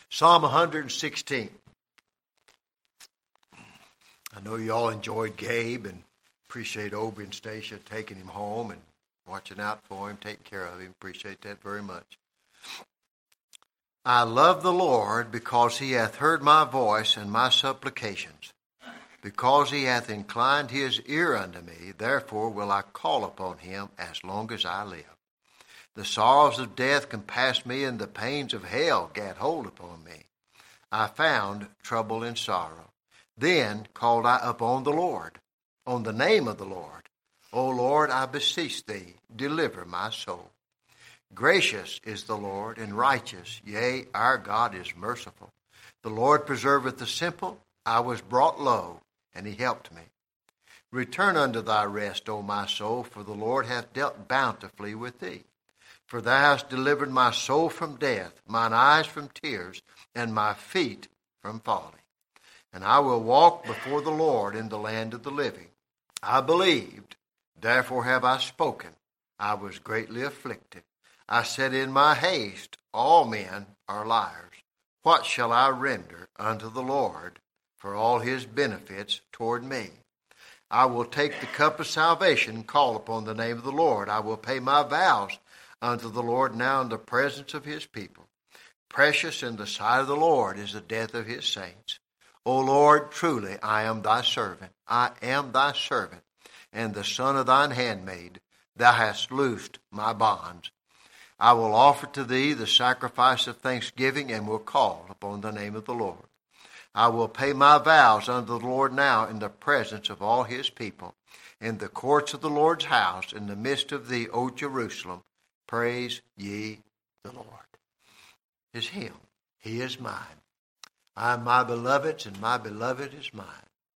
Psalm 116. I know you all enjoyed Gabe and appreciate Obie and Stacia taking him home and watching out for him, taking care of him. Appreciate that very much. I love the Lord because he hath heard my voice and my supplications. Because he hath inclined his ear unto me, therefore will I call upon him as long as I live. The sorrows of death compassed me, and the pains of hell gat hold upon me. I found trouble and sorrow. Then called I upon the Lord, on the name of the Lord. O Lord, I beseech thee, deliver my soul. Gracious is the Lord, and righteous, yea, our God is merciful. The Lord preserveth the simple. I was brought low, and he helped me. Return unto thy rest, O my soul, for the Lord hath dealt bountifully with thee. For thou hast delivered my soul from death, mine eyes from tears, and my feet from falling. And I will walk before the Lord in the land of the living. I believed, therefore have I spoken. I was greatly afflicted. I said in my haste, all men are liars. What shall I render unto the Lord for all his benefits toward me? I will take the cup of salvation and call upon the name of the Lord. I will pay my vows unto the Lord now in the presence of his people. Precious in the sight of the Lord is the death of his saints. O Lord, truly I am thy servant. I am thy servant, and the son of thine handmaid. Thou hast loosed my bonds. I will offer to thee the sacrifice of thanksgiving, and will call upon the name of the Lord. I will pay my vows unto the Lord now in the presence of all his people, in the courts of the Lord's house, in the midst of thee, O Jerusalem. Praise ye the Lord. Is him. He is mine. I am my beloved's, and my beloved is mine.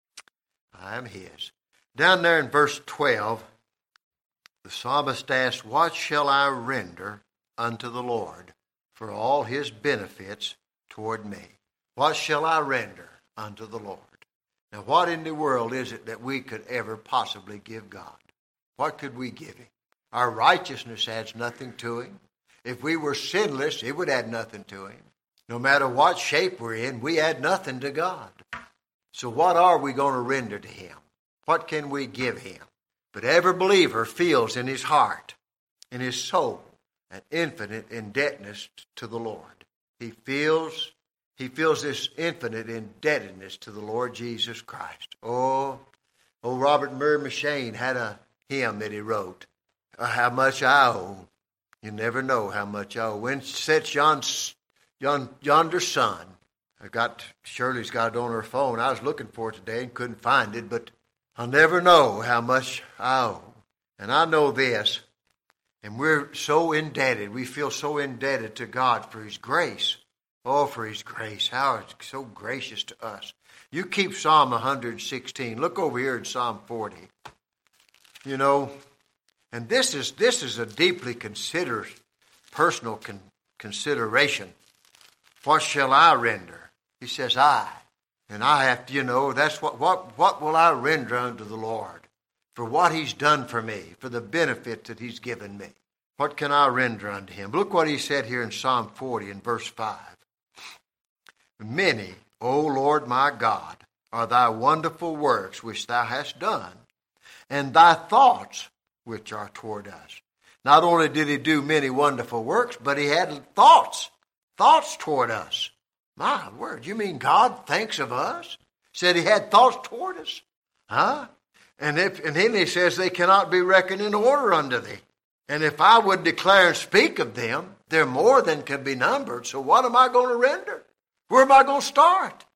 I am his. Down there in verse 12, the psalmist asks, what shall I render unto the Lord for all his benefits toward me? What shall I render unto the Lord? Now, what in the world is it that we could ever possibly give God? What could we give him? Our righteousness adds nothing to him. If we were sinless, it would add nothing to him. No matter what shape we're in, we add nothing to God. So what are we going to render to him? What can we give him? But every believer feels in his heart, in his soul, an infinite indebtedness to the Lord. He feels this infinite indebtedness to the Lord Jesus Christ. Oh, Robert Murray M'Cheyne had a hymn that he wrote. How much I owe. You never know how much I owe. When sets yonder sun. Shirley's got it on her phone. I was looking for it today and couldn't find it, but I'll never know how much I owe. And I know this, and we're so indebted. We feel so indebted to God for his grace. Oh, for his grace. How it's so gracious to us. You keep Psalm 116. Look over here in Psalm 40. You know, and this is a deeply personal consideration. What shall I render? He says, I. And I have to, that's what will I render unto the Lord for what he's done for me, for the benefit that he's given me? What can I render unto him? Look what he said here in Psalm 40 in verse 5. Many, O Lord my God, are thy wonderful works which thou hast done, and thy thoughts which are toward us. Not only did he do many wonderful works, but he had thoughts toward us. My word, you mean God thinks of us? Said he had thoughts toward us. Huh? And then he says they cannot be reckoned in order unto thee. And if I would declare and speak of them, they're more than can be numbered. So what am I going to render? Where am I going to start?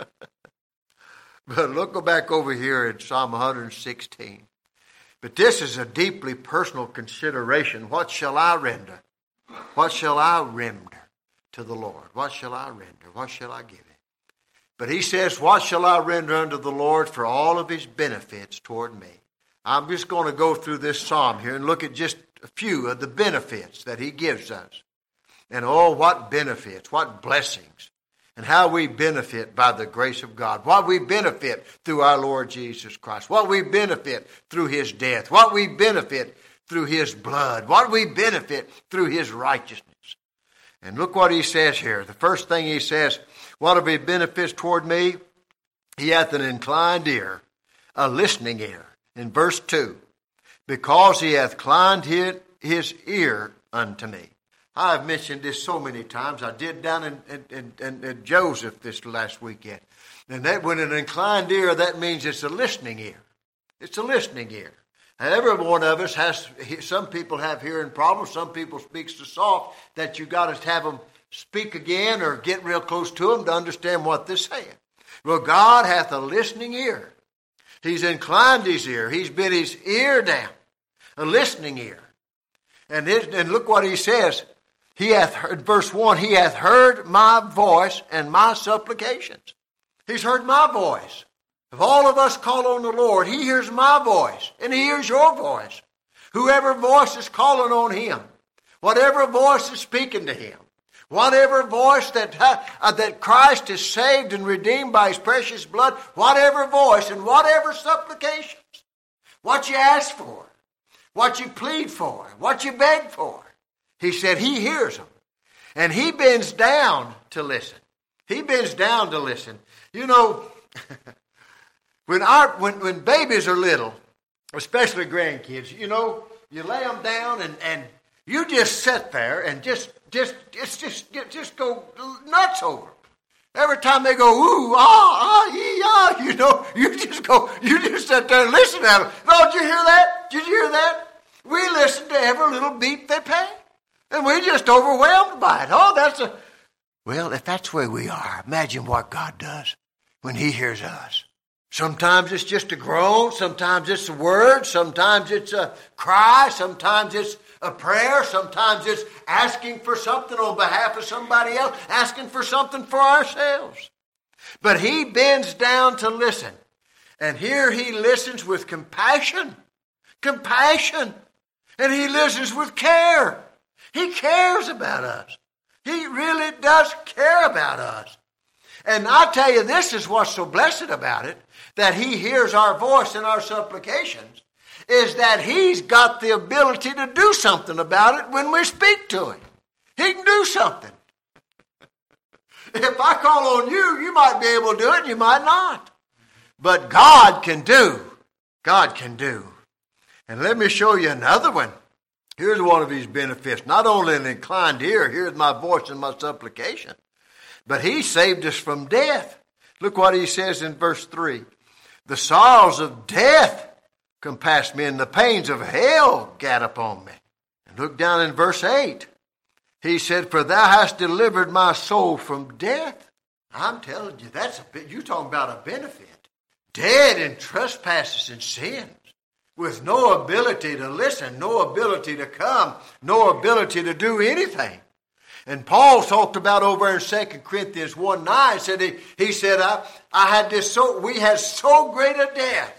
But go back over here in Psalm 116. But this is a deeply personal consideration. What shall I render? What shall I render to the Lord? What shall I render? What shall I give him? But he says, what shall I render unto the Lord for all of his benefits toward me? I'm just going to go through this psalm here and look at just a few of the benefits that he gives us. And oh, what benefits, what blessings, and how we benefit by the grace of God. What we benefit through our Lord Jesus Christ. What we benefit through his death. What we benefit through his blood. What we benefit through his righteousness. And look what he says here. The first thing he says, what are his benefits toward me? He hath an inclined ear, a listening ear. In verse 2, because he hath inclined his ear unto me. I have mentioned this so many times. I did down in Joseph this last weekend. And that when an inclined ear, that means it's a listening ear. It's a listening ear. And every one of us has, some people have hearing problems. Some people speak so soft that you got to have them speak again or get real close to them to understand what they're saying. Well, God hath a listening ear. He's inclined his ear. He's bent his ear down. A listening ear. And look what he says. He hath heard, verse 1, he hath heard my voice and my supplications. He's heard my voice. If all of us call on the Lord, he hears my voice and he hears your voice. Whoever voice is calling on him, whatever voice is speaking to him, whatever voice that Christ has saved and redeemed by his precious blood, whatever voice and whatever supplications, what you ask for, what you plead for, what you beg for, he said he hears them. And he bends down to listen. He bends down to listen. You know, when babies are little, especially grandkids, you know, you lay them down and you just sit there and just go nuts over them. Every time they go, ooh, yee, you know, you just sit there and listen at them. Oh, did you hear that? Did you hear that? We listen to every little beat they pay. And we're just overwhelmed by it. Well, if that's the way we are, imagine what God does when he hears us. Sometimes it's just a groan. Sometimes it's a word. Sometimes it's a cry. Sometimes it's a prayer. Sometimes it's asking for something on behalf of somebody else, asking for something for ourselves. But he bends down to listen. And here he listens with compassion. Compassion. And he listens with care. He cares about us. He really does care about us. And I tell you, this is what's so blessed about it, that he hears our voice and our supplications, is that he's got the ability to do something about it when we speak to him. He can do something. If I call on you, you might be able to do it, you might not. But God can do. God can do. And let me show you another one. Here's one of his benefits. Not only an inclined ear, here's my voice and my supplication, but he saved us from death. Look what he says in verse 3. The sorrows of death compassed me, and the pains of hell gat upon me. And look down in verse 8. He said, for thou hast delivered my soul from death. I'm telling you, you're talking about a benefit. Dead in trespasses and sins, with no ability to listen, no ability to come, no ability to do anything. And Paul talked about over in 2 Corinthians 1:9, he said, we had so great a death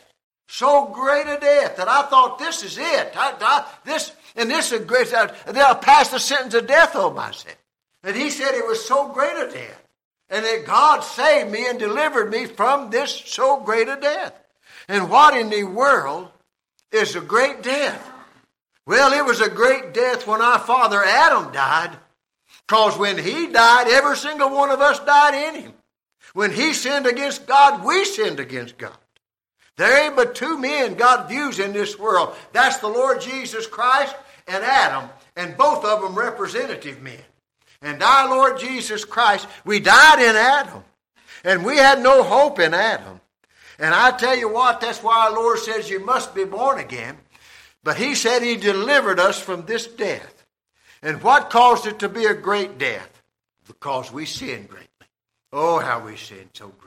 that I thought this is it. This is great. I'll pass the sentence of death on myself. And he said it was so great a death, and that God saved me and delivered me from this so great a death. And what in the world is a great death? Well, it was a great death when our father Adam died, because when he died, every single one of us died in him. When he sinned against God, we sinned against God. There ain't but two men God views in this world. That's the Lord Jesus Christ and Adam, and both of them representative men. And our Lord Jesus Christ, we died in Adam, and we had no hope in Adam. And I tell you what, that's why our Lord says you must be born again. But he said he delivered us from this death. And what caused it to be a great death? Because we sinned greatly. Oh, how we sinned so greatly.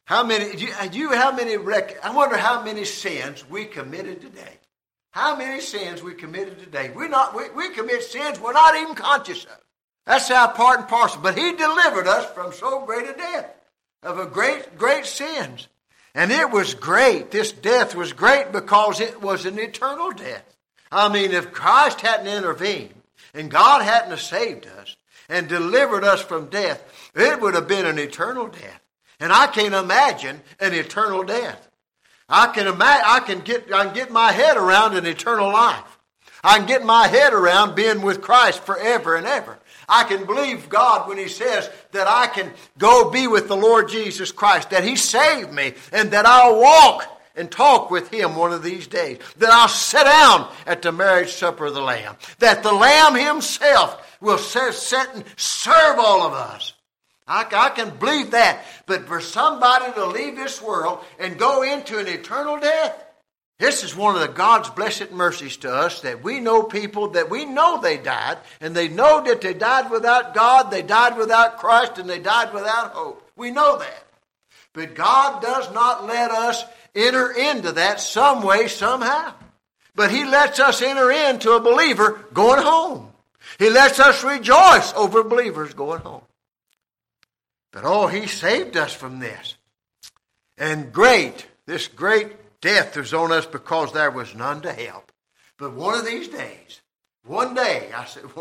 I wonder how many sins we committed today. How many sins we committed today. We commit sins we're not even conscious of. That's our part and parcel. But he delivered us from so great a death, of a great sins. And it was great. This death was great because it was an eternal death. I mean, if Christ hadn't intervened and God hadn't saved us and delivered us from death, it would have been an eternal death. And I can't imagine an eternal death. I can get my head around an eternal life. I can get my head around being with Christ forever and ever. I can believe God when He says that I can go be with the Lord Jesus Christ, that He saved me, and that I'll walk and talk with Him one of these days, that I'll sit down at the marriage supper of the Lamb, that the Lamb Himself will sit and serve all of us. I can believe that. But for somebody to leave this world and go into an eternal death, this is one of the God's blessed mercies to us, that we know people that we know they died, and they know that they died without God, they died without Christ, and they died without hope. We know that. But God does not let us enter into that some way, somehow. But He lets us enter into a believer going home. He lets us rejoice over believers going home. But oh, He saved us from this. And this great death was on us because there was none to help. But one of these days, one day,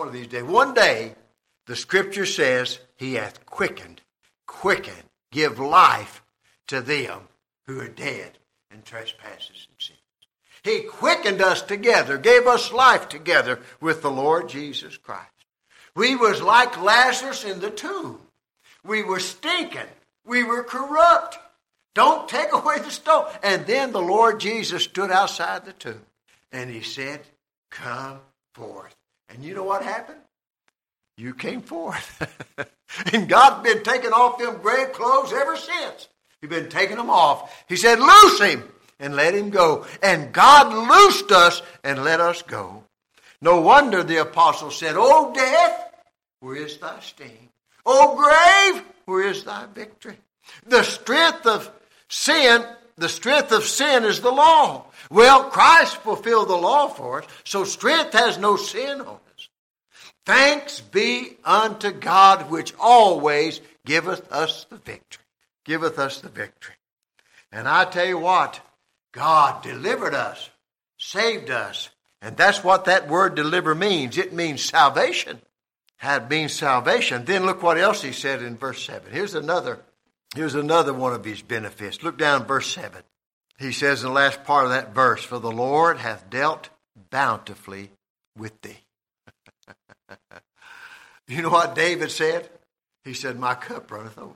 the Scripture says, He hath quickened, give life to them who are dead in trespasses and sins. He quickened us together, gave us life together with the Lord Jesus Christ. We was like Lazarus in the tomb. We were stinking. We were corrupt. Don't take away the stone. And then the Lord Jesus stood outside the tomb and He said, come forth. And you know what happened? You came forth. And God's been taking off them grave clothes ever since. He's been taking them off. He said, loose him and let him go. And God loosed us and let us go. No wonder the apostle said, O death, where is thy sting? O grave, where is thy victory? The strength of sin is the law. Well, Christ fulfilled the law for us, so strength has no sin on us. Thanks be unto God, which always giveth us the victory. Giveth us the victory. And I tell you what, God delivered us, saved us. And that's what that word deliver means. It means salvation. It means salvation. Then look what else He said in verse 7. Here's another one of His benefits. Look down verse 7. He says in the last part of that verse, for the Lord hath dealt bountifully with thee. You know what David said? He said, my cup runneth over.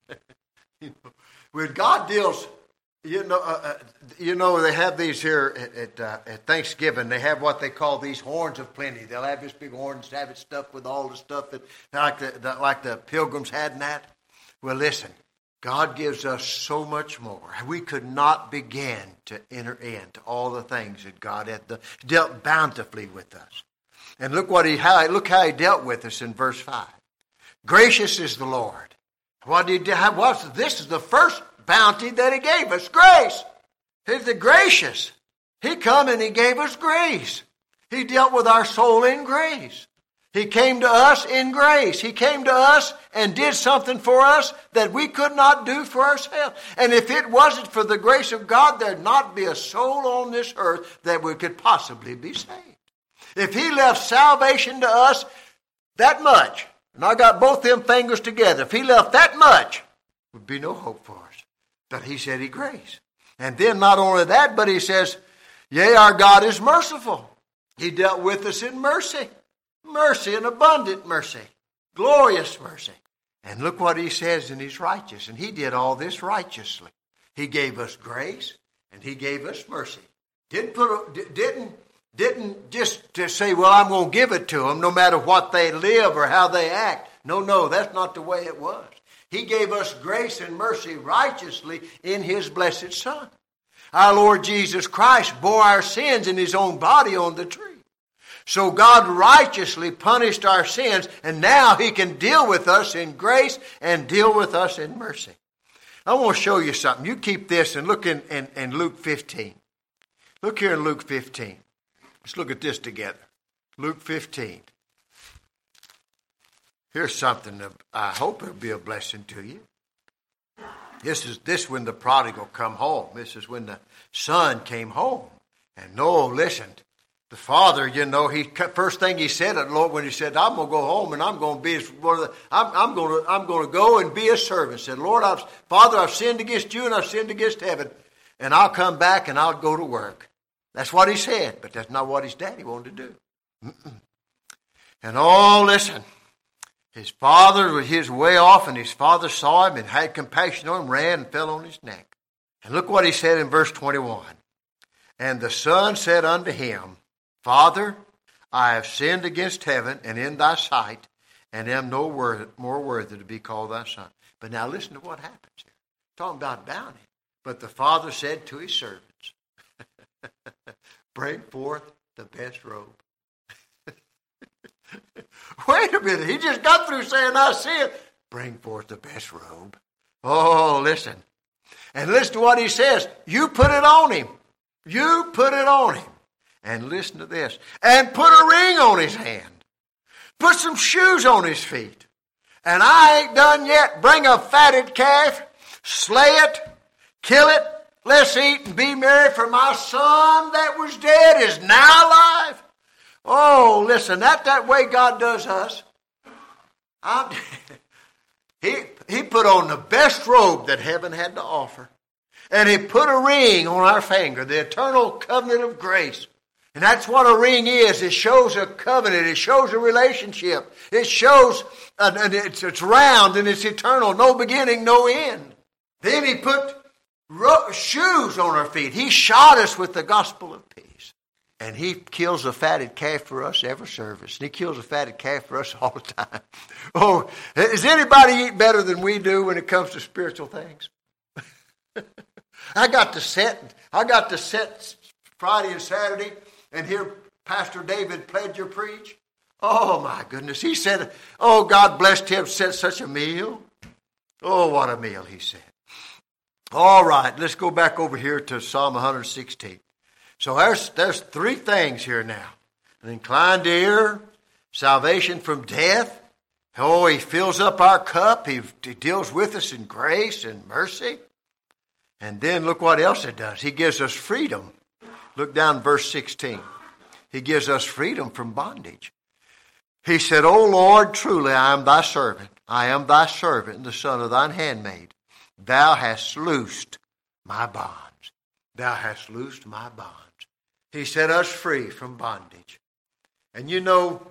When God deals, they have these here at Thanksgiving. They have what they call these horns of plenty. They'll have this big horn and have it stuffed with all the stuff that like the pilgrims had in that. Well, listen, God gives us so much more. We could not begin to enter into all the things that God had dealt bountifully with us. And look how He dealt with us in verse 5. Gracious is the Lord. This is the first bounty that He gave us, grace. He's the gracious. He come and He gave us grace. He dealt with our soul in grace. He came to us in grace. He came to us and did something for us that we could not do for ourselves. And if it wasn't for the grace of God, there'd not be a soul on this earth that we could possibly be saved. If He left salvation to us that much, and I got both them fingers together, if He left that much, would be no hope for us. But He said He grace. And then not only that, but He says, yea, our God is merciful. He dealt with us in mercy. Mercy and abundant mercy. Glorious mercy. And look what He says in He's righteous. And He did all this righteously. He gave us grace and He gave us mercy. Didn't just to say, well, I'm going to give it to them no matter what they live or how they act. No, that's not the way it was. He gave us grace and mercy righteously in His blessed Son. Our Lord Jesus Christ bore our sins in His own body on the tree. So God righteously punished our sins, and now He can deal with us in grace and deal with us in mercy. I want to show you something. You keep this and look in Luke 15. Look here in Luke 15. Let's look at this together. Luke 15. Here's something that I hope it'll be a blessing to you. This is when the prodigal come home. This is when the son came home. And Noah listened. The father, first thing he said to the Lord when he said, I'm going to go home and I'm going to be I'm going to go and be a servant. He said, Lord, Father, I've sinned against you and I've sinned against heaven. And I'll come back and I'll go to work. That's what he said, but that's not what his daddy wanted to do. And listen. His father was his way off, and his father saw him and had compassion on him, ran and fell on his neck. And look what he said in verse 21. And the son said unto him, Father, I have sinned against heaven and in thy sight, and am no more worthy to be called thy son. But now listen to what happens here. Talking about bounty. But the father said to his servants, bring forth the best robe. Wait a minute. He just got through saying, I sinned. Bring forth the best robe. Oh, listen. And listen to what he says. You put it on him. You put it on him. And listen to this. And put a ring on his hand. Put some shoes on his feet. And I ain't done yet. Bring a fatted calf. Slay it. Kill it. Let's eat and be merry, for my son that was dead is now alive. Oh, listen, that's that way God does us. He put on the best robe that heaven had to offer. And he put a ring on our finger, the eternal covenant of grace. And that's what a ring is. It shows a covenant. It shows a relationship. It shows, it's round and it's eternal. No beginning, no end. Then he put shoes on our feet. He shod us with the gospel of peace. And he kills a fatted calf for us every service. And he kills a fatted calf for us all the time. Oh, does anybody eat better than we do when it comes to spiritual things? I got to sit Friday and Saturday and hear Pastor David Pledger preach. Oh, my goodness. He said, oh, God blessed him, said such a meal. Oh, what a meal, he said. All right, let's go back over here to Psalm 116. So there's three things here now. An inclined ear, salvation from death. Oh, he fills up our cup. He deals with us in grace and mercy. And then look what else it does. He gives us freedom. Look down verse 16. He gives us freedom from bondage. He said, O Lord, truly I am thy servant. I am thy servant and the son of thine handmaid. Thou hast loosed my bonds. Thou hast loosed my bonds. He set us free from bondage. And you know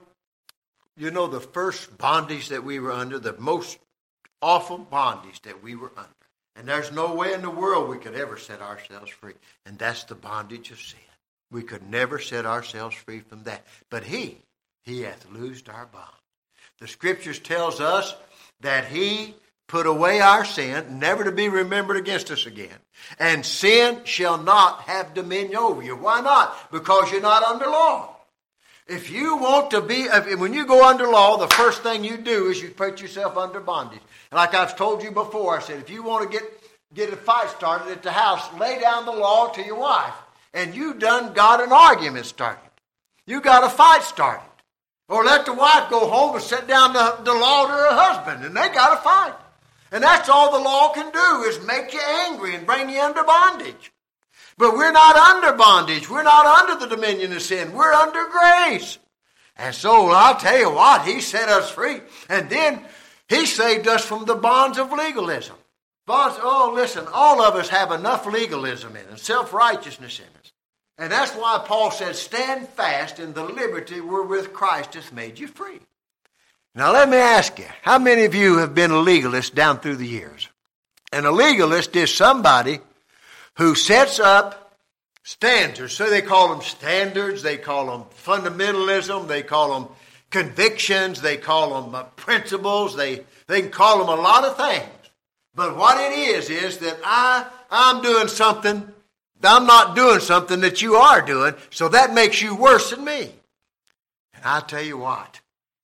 the first bondage that we were under, the most awful bondage that we were under. And there's no way in the world we could ever set ourselves free. And that's the bondage of sin. We could never set ourselves free from that. But he hath loosed our bonds. The scriptures tells us that he put away our sin, never to be remembered against us again. And sin shall not have dominion over you. Why not? Because you're not under law. If you want to be, when you go under law, the first thing you do is you put yourself under bondage. And like I've told you before, I said, if you want to get a fight started at the house, lay down the law to your wife. And you done got an argument started. You got a fight started. Or let the wife go home and set down the law to her husband, and they got a fight. And that's all the law can do, is make you angry and bring you under bondage. But we're not under bondage. We're not under the dominion of sin. We're under grace. And so I'll tell you what, he set us free. And then he saved us from the bonds of legalism. Listen, all of us have enough legalism in us, self-righteousness in us. And that's why Paul said, stand fast in the liberty wherewith Christ hath made you free. Now let me ask you, how many of you have been a legalist down through the years? And a legalist is somebody who sets up standards. So they call them standards, they call them fundamentalism, they call them convictions, they call them principles, they can call them a lot of things. But what it is that I'm doing something, I'm not doing something that you are doing, so that makes you worse than me. And I tell you what,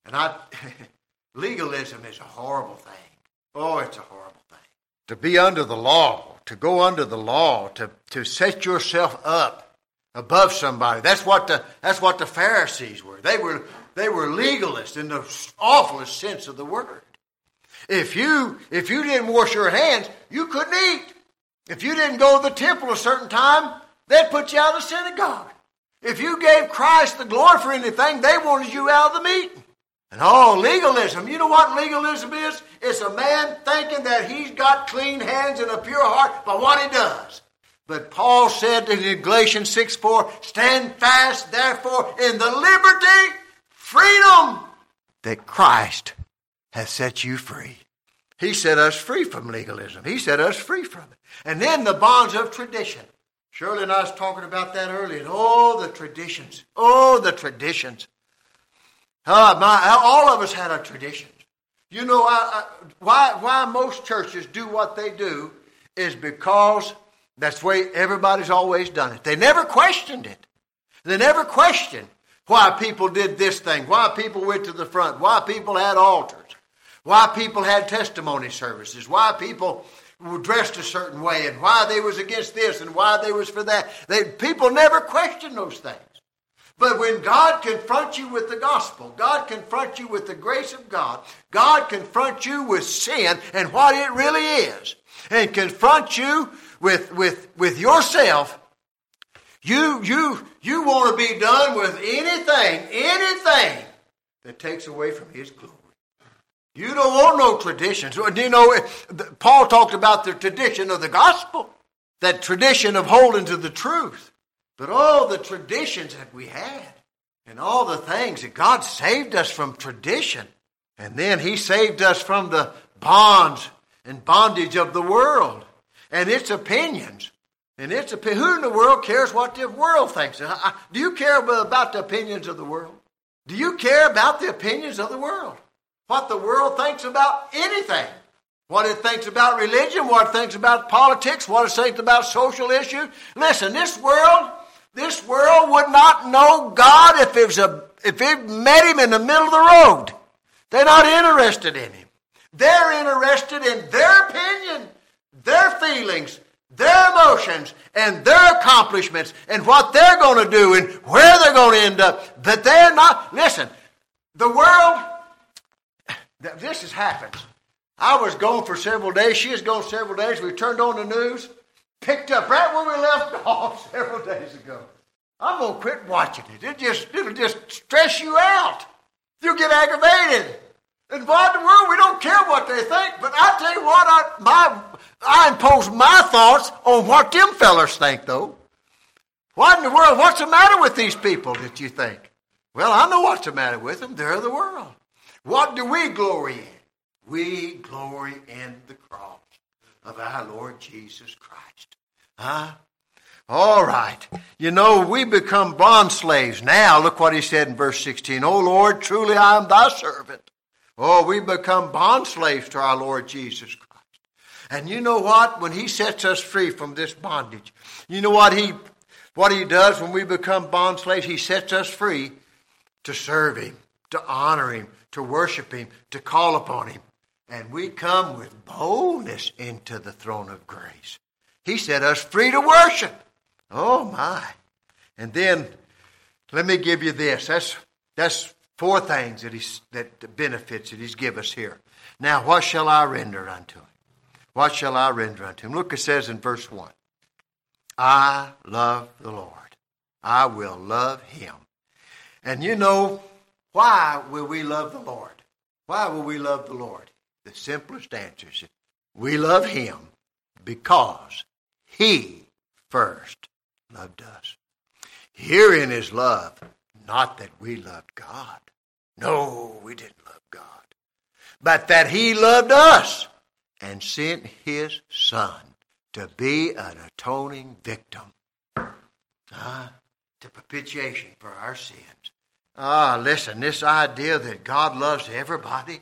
legalism is a horrible thing. Oh, it's a horrible thing. To be under the law, to go under the law, to set yourself up above somebody. That's what the Pharisees were. They were legalists in the awfulest sense of the word. If you didn't wash your hands, you couldn't eat. If you didn't go to the temple a certain time, they'd put you out of the synagogue. If you gave Christ the glory for anything, they wanted you out of the meeting. And legalism. You know what legalism is? It's a man thinking that he's got clean hands and a pure heart by what he does. But Paul said in Galatians 6:4, stand fast, therefore, in the liberty, freedom that Christ hath set you free. He set us free from legalism. He set us free from it. And then the bonds of tradition. Shirley and I was talking about that earlier. And oh, the traditions. Oh, the traditions. All of us had our traditions. You know, why most churches do what they do is because that's the way everybody's always done it. They never questioned it. They never questioned why people did this thing, why people went to the front, why people had altars, why people had testimony services, why people were dressed a certain way, and why they was against this and why they was for that. People never questioned those things. But when God confronts you with the gospel, God confronts you with the grace of God, God confronts you with sin and what it really is, and confronts you with yourself, you want to be done with anything that takes away from His glory. You don't want no traditions. You know, Paul talked about the tradition of the gospel, that tradition of holding to the truth. But all the traditions that we had and all the things that God saved us from tradition. And then He saved us from the bonds and bondage of the world and its opinions. And who in the world cares what the world thinks? Do you care about the opinions of the world? Do you care about the opinions of the world? What the world thinks about anything? What it thinks about religion, what it thinks about politics, what it thinks about social issues? Listen, this world would not know God if it met Him in the middle of the road. They're not interested in Him. They're interested in their opinion, their feelings, their emotions, and their accomplishments, and what they're going to do and where they're going to end up. But they're not. Listen, the world, this has happened. I was gone for several days. She was gone several days. We turned on the news, picked up right where we left off several days ago. I'm going to quit watching it. It'll just stress you out. You'll get aggravated. And what in the world, we don't care what they think. But I tell you what, I impose my thoughts on what them fellers think, though. What in the world, what's the matter with these people that you think? Well, I know what's the matter with them. They're the world. What do we glory in? We glory in the cross of our Lord Jesus Christ. All right. You know, we become bond slaves. Now, look what He said in verse 16. O Lord, truly I am Thy servant. Oh, we become bond slaves to our Lord Jesus Christ. And you know what? When He sets us free from this bondage, you know what He does when we become bond slaves? He sets us free to serve Him, to honor Him, to worship Him, to call upon Him. And we come with boldness into the throne of grace. He set us free to worship. Oh, my. And then, let me give you this. That's four things that benefits that He's given us here. Now, what shall I render unto Him? What shall I render unto Him? Look, it says in verse 1. I love the Lord. I will love Him. And you know, why will we love the Lord? Why will we love the Lord? The simplest answer is we love Him because He first loved us. Herein is love, not that we loved God. No, we didn't love God. But that He loved us and sent His Son to be an atoning victim. To propitiation for our sins. Listen, this idea that God loves everybody,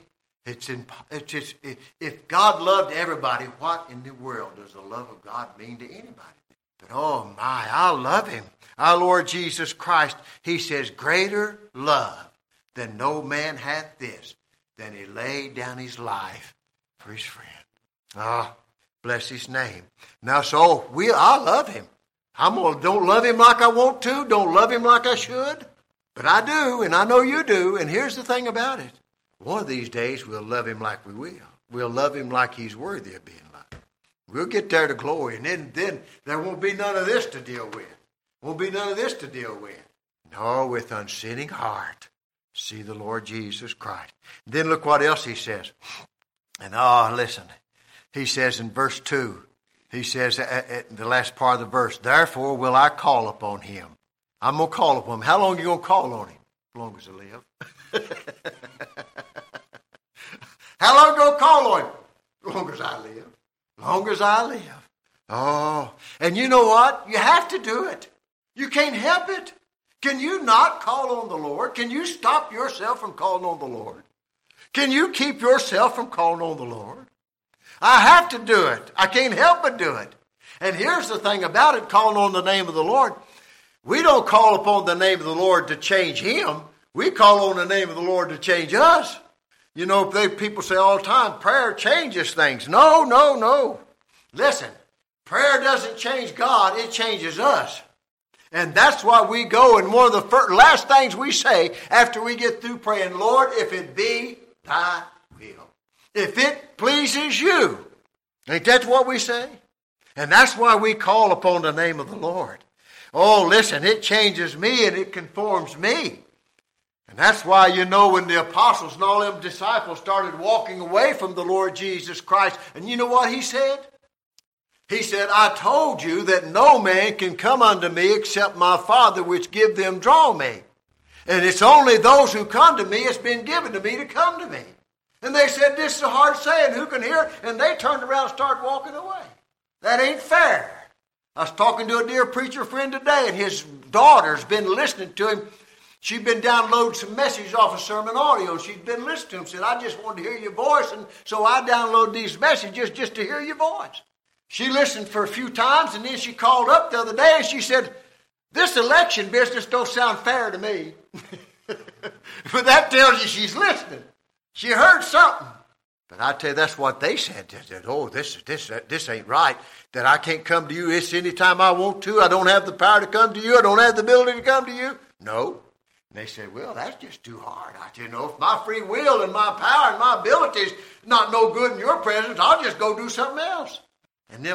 if God loved everybody, what in the world does the love of God mean to anybody? But oh my, I love Him. Our Lord Jesus Christ, He says, greater love than no man hath this, than He laid down His life for His friend. Bless His name. Now, so I love Him. Don't love Him like I want to, don't love Him like I should, but I do, and I know you do, and here's the thing about it. One of these days we'll love Him like we will. We'll love Him like He's worthy of being loved. We'll get there to glory, and then there won't be none of this to deal with. Won't be none of this to deal with. No, with unsinning heart, see the Lord Jesus Christ. Then look what else He says. And listen, He says in verse 2, He says at the last part of the verse, therefore will I call upon Him. I'm going to call upon Him. How long are you going to call on Him? As long as I live. How long ago call on him? Long as I live. Long as I live. Oh, and you know what? You have to do it. You can't help it. Can you not call on the Lord? Can you stop yourself from calling on the Lord? Can you keep yourself from calling on the Lord? I have to do it. I can't help but do it. And here's the thing about it, calling on the name of the Lord. We don't call upon the name of the Lord to change him. We call on the name of the Lord to change us. You know, people say all the time, prayer changes things. No, no, no. Listen, prayer doesn't change God, it changes us. And that's why we go, and one of the last things we say after we get through praying, Lord, if it be thy will. If it pleases you. Ain't that what we say? And that's why we call upon the name of the Lord. Oh, listen, it changes me and it conforms me. And that's why, you know, when the apostles and all them disciples started walking away from the Lord Jesus Christ, and you know what he said? He said, I told you that no man can come unto me except my Father which give them draw me. And it's only those who come to me, it's been given to me to come to me. And they said, this is a hard saying, who can hear? And they turned around and started walking away. That ain't fair. I was talking to a dear preacher friend today, and his daughter's been listening to him. She'd been downloading some messages off of sermon audio. She'd been listening to him. Said, I just wanted to hear your voice, and so I downloaded these messages just to hear your voice. She listened for a few times, and then she called up the other day, and she said, this election business don't sound fair to me. But that tells you she's listening. She heard something. But I tell you, that's what they said. They said, oh, this ain't right, that I can't come to you. It's any time I want to. I don't have the power to come to you. I don't have the ability to come to you. No. And they said, well, that's just too hard. I said, no, if my free will and my power and my ability is not no good in your presence, I'll just go do something else. And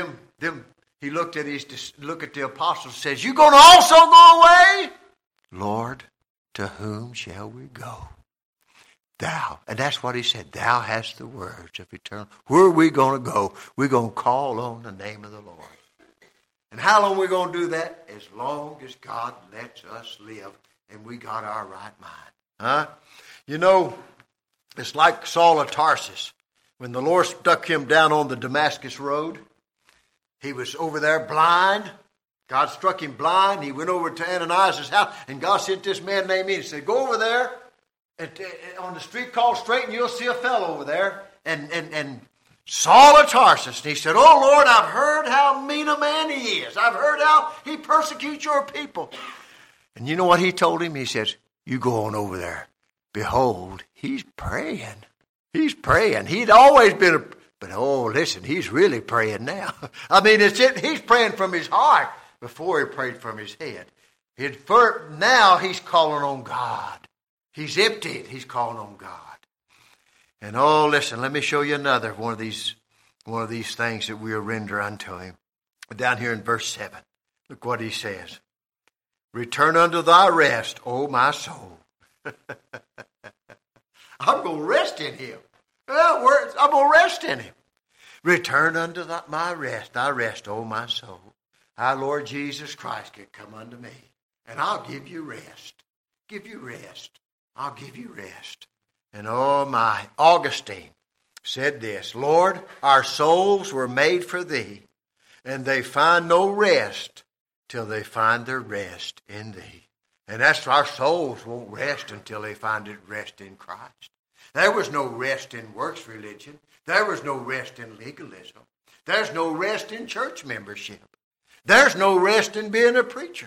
he looked at the apostles and says, you going to also go away? Lord, to whom shall we go? Thou. And that's what he said. Thou hast the words of eternal. Where are we going to go? We're going to call on the name of the Lord. And how long are we going to do that? As long as God lets us live and we got our right mind. Huh? You know, it's like Saul of Tarsus. When the Lord stuck him down on the Damascus road, he was over there blind. God struck him blind. He went over to Ananias' house, and God sent this man named me and said, go over there on the street called Straight, and you'll see a fellow over there. And Saul of Tarsus. And he said, oh, Lord, I've heard how mean a man he is. I've heard how he persecutes your people. And you know what he told him? He says, you go on over there. Behold, he's praying. He's praying. He'd always been but oh, listen, he's really praying now. I mean, he's praying from his heart before he prayed from his head. Now he's calling on God. He's emptied. He's calling on God. And oh, listen, let me show you another one of these things that we render unto him. Down here in verse 7. Look what he says. Return unto thy rest, O my soul. I'm going to rest in him. I'm going to rest in him. Return unto thy rest, O my soul. Our Lord Jesus Christ can come unto me, and I'll give you rest. Give you rest. I'll give you rest. And oh my, Augustine said this, Lord, our souls were made for thee, and they find no rest till they find their rest in thee. And that's our souls won't rest until they find it rest in Christ. There was no rest in works religion. There was no rest in legalism. There's no rest in church membership. There's no rest in being a preacher.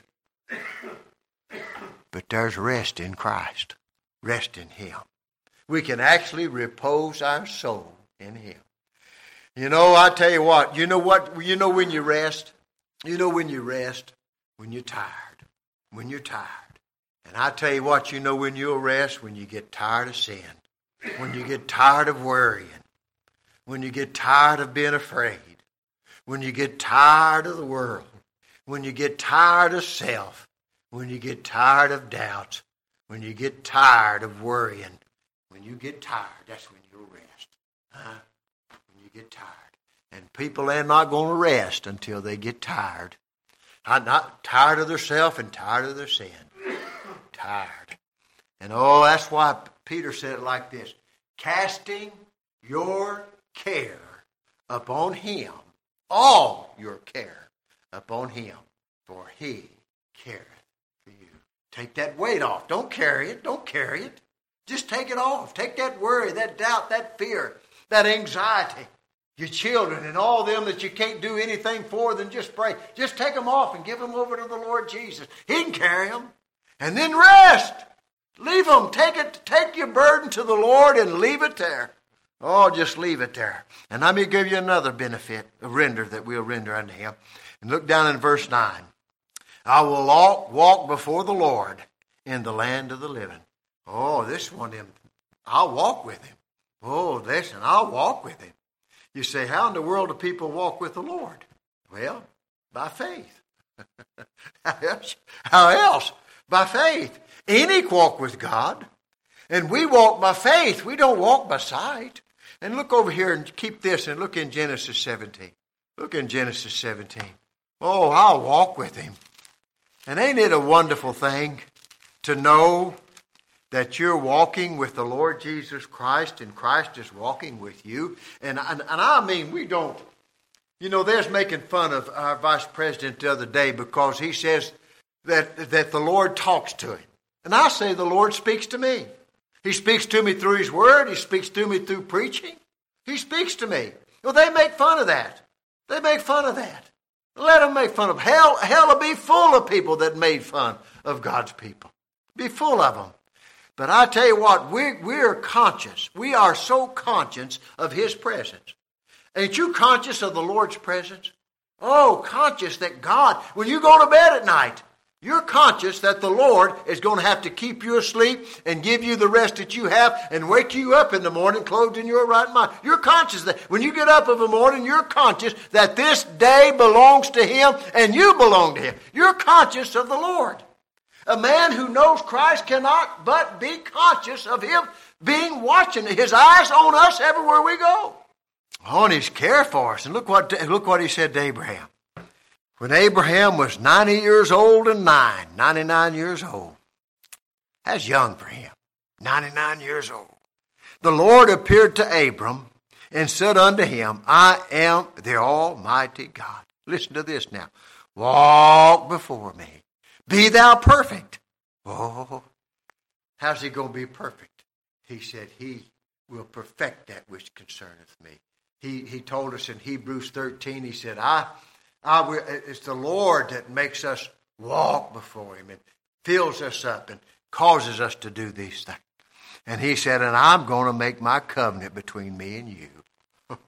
But there's rest in Christ. Rest in him. We can actually repose our soul in him. You know, I tell you what, you know when you rest? You know when you rest? When you're tired. When you're tired. And I tell you what, you know when you'll rest? When you get tired of sin. When you get tired of worrying. When you get tired of being afraid. When you get tired of the world. When you get tired of self. When you get tired of doubts. When you get tired of worrying. When you get tired, that's when you'll rest. When you get tired. And people are not going to rest until they get tired. Not tired of their self and tired of their sin. Tired. And oh, that's why Peter said it like this. Casting your care upon him, all your care upon him, for he careth for you. Take that weight off. Don't carry it. Don't carry it. Just take it off. Take that worry, that doubt, that fear, that anxiety. Your children and all them that you can't do anything for, then just pray. Just take them off and give them over to the Lord Jesus. He can carry them. And then rest. Leave them. Take your burden to the Lord and leave it there. Oh, just leave it there. And let me give you another benefit, a render that we'll render unto him. And look down in verse 9. I will walk before the Lord in the land of the living. Oh, this one, I'll walk with him. Oh, listen, I'll walk with him. You say, how in the world do people walk with the Lord? Well, by faith. How else? By faith. Enoch walked with God. And we walk by faith. We don't walk by sight. And look over here and keep this and look in Genesis 17. Look in Genesis 17. Oh, I'll walk with him. And ain't it a wonderful thing to know that you're walking with the Lord Jesus Christ and Christ is walking with you? And I mean, we don't, there's making fun of our vice president the other day because he says that the Lord talks to him. And I say the Lord speaks to me. He speaks to me through his word. He speaks to me through preaching. He speaks to me. Well, they make fun of that. They make fun of that. Let them make fun of it. Hell will be full of people that made fun of God's people. Be full of them. But I tell you what, we're conscious. We are so conscious of his presence. Ain't you conscious of the Lord's presence? Oh, conscious that God, when you go to bed at night, you're conscious that the Lord is going to have to keep you asleep and give you the rest that you have and wake you up in the morning clothed in your right mind. You're conscious that when you get up in the morning, you're conscious that this day belongs to him and you belong to him. You're conscious of the Lord. A man who knows Christ cannot but be conscious of him being watching, his eyes on us everywhere we go. Oh, and his care for us. And look what he said to Abraham. When Abraham was 90 years old and 99 years old. That's young for him. 99 years old. The Lord appeared to Abram and said unto him, I am the Almighty God. Listen to this now. Walk before me. Be thou perfect. Oh, how's he going to be perfect? He said, he will perfect that which concerneth me. He told us in Hebrews 13, he said, it's the Lord that makes us walk before him and fills us up and causes us to do these things. And he said, and I'm going to make my covenant between me and you.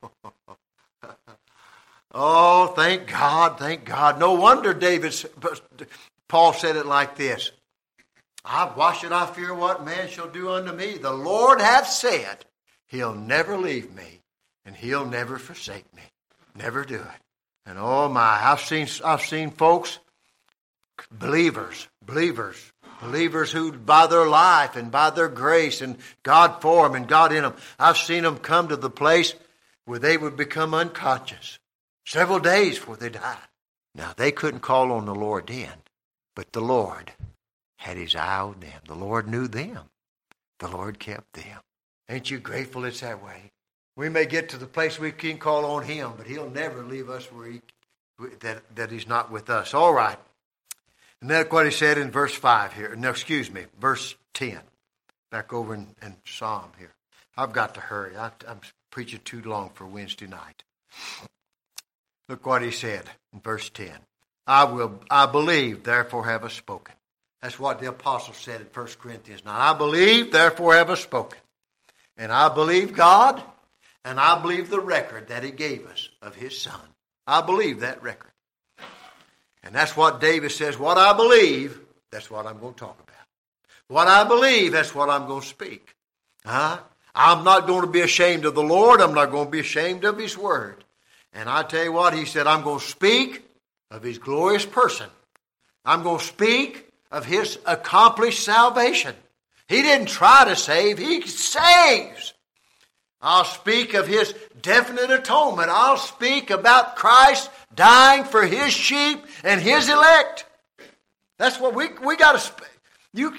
Oh, thank God, thank God. No wonder Paul said it like this. Why should I fear what man shall do unto me? The Lord hath said, he'll never leave me and he'll never forsake me. Never do it. And oh my, I've seen folks, believers who by their life and by their grace and God for them and God in them, I've seen them come to the place where they would become unconscious several days before they died. Now, they couldn't call on the Lord then, but the Lord had his eye on them. The Lord knew them. The Lord kept them. Ain't you grateful it's that way? We may get to the place we can call on him, but he'll never leave us that he's not with us. All right. And that's what he said in verse 5 here. No, excuse me, verse 10. Back over in Psalm here. I've got to hurry. I'm preaching too long for Wednesday night. Look what he said in verse 10. I believe, therefore have I spoken. That's what the apostle said in 1 Corinthians 9. I believe, therefore have I spoken. And I believe God, and I believe the record that he gave us of his son. I believe that record. And that's what David says. What I believe, that's what I'm going to talk about. What I believe, that's what I'm going to speak. I'm not going to be ashamed of the Lord. I'm not going to be ashamed of his word. And I tell you what, he said, I'm going to speak of his glorious person. I'm going to speak of his accomplished salvation. He didn't try to save, he saves. I'll speak of his definite atonement. I'll speak about Christ dying for his sheep and his elect. That's what we got to speak.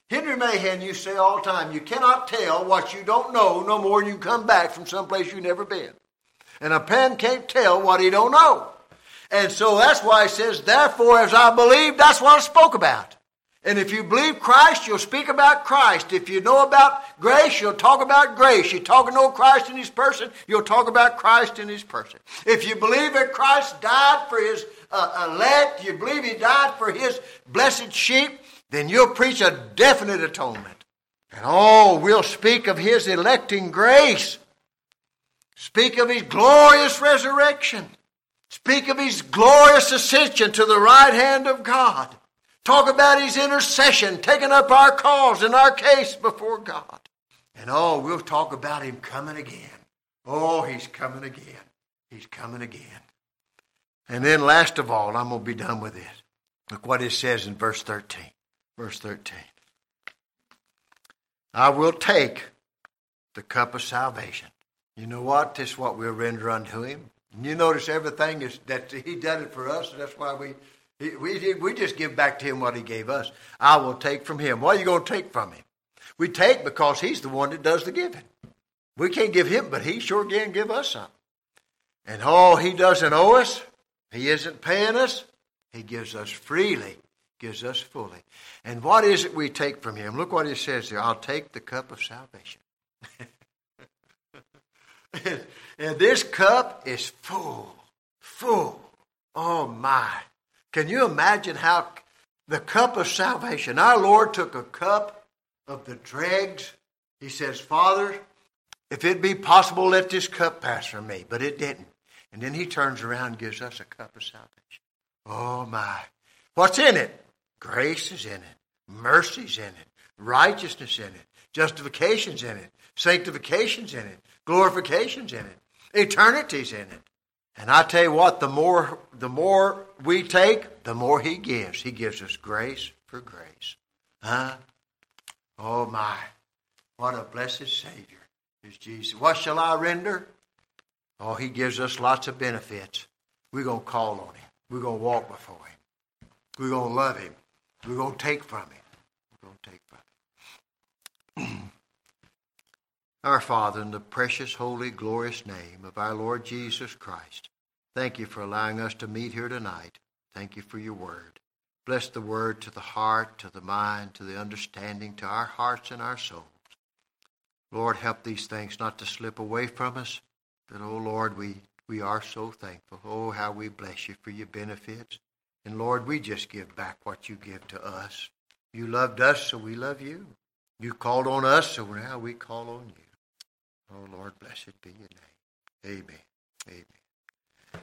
Henry Mahan used to say all the time, you cannot tell what you don't know no more than you come back from someplace you've never been. And a man can't tell what he don't know. And so that's why he says, therefore, as I believe, that's what I spoke about. And if you believe Christ, you'll speak about Christ. If you know about grace, you'll talk about grace. You talk and know Christ in his person, you'll talk about Christ in his person. If you believe that Christ died for his elect, you believe he died for his blessed sheep, then you'll preach a definite atonement. And we'll speak of his electing grace. Speak of his glorious resurrection. Speak of his glorious ascension to the right hand of God. Talk about his intercession, taking up our cause and our case before God. And we'll talk about him coming again. Oh, he's coming again. He's coming again. And then last of all, I'm going to be done with this. Look what it says in verse 13. Verse 13. I will take the cup of salvation. You know what? This is what we'll render unto him. And you notice everything is that he done it for us. That's why we just give back to him what he gave us. I will take from him. What are you going to take from him? We take because he's the one that does the giving. We can't give him, but he sure can give us something. And he doesn't owe us. He isn't paying us. He gives us freely, gives us fully. And what is it we take from him? Look what he says here. I'll take the cup of salvation. And this cup is full. Oh my. Can you imagine how the cup of salvation, our Lord took a cup of the dregs. He says, Father, if it be possible, let this cup pass from me. But it didn't. And then he turns around and gives us a cup of salvation. Oh my. What's in it? Grace is in it. Mercy's in it. Righteousness in it. Justification's in it. Sanctification's in it. Glorification's in it. Eternity's in it. And I tell you what, the more we take, the more he gives. He gives us grace for grace. Oh my. What a blessed Savior is Jesus. What shall I render? Oh, he gives us lots of benefits. We're going to call on him. We're going to walk before him. We're going to love him. We're going to take from him. We're going to take from him. Our Father, in the precious, holy, glorious name of our Lord Jesus Christ, thank you for allowing us to meet here tonight. Thank you for your word. Bless the word to the heart, to the mind, to the understanding, to our hearts and our souls. Lord, help these things not to slip away from us. But, oh Lord, we are so thankful. Oh, how we bless you for your benefits. And Lord, we just give back what you give to us. You loved us, so we love you. You called on us, so now we call on you. Oh Lord, blessed be your name. Amen. Amen.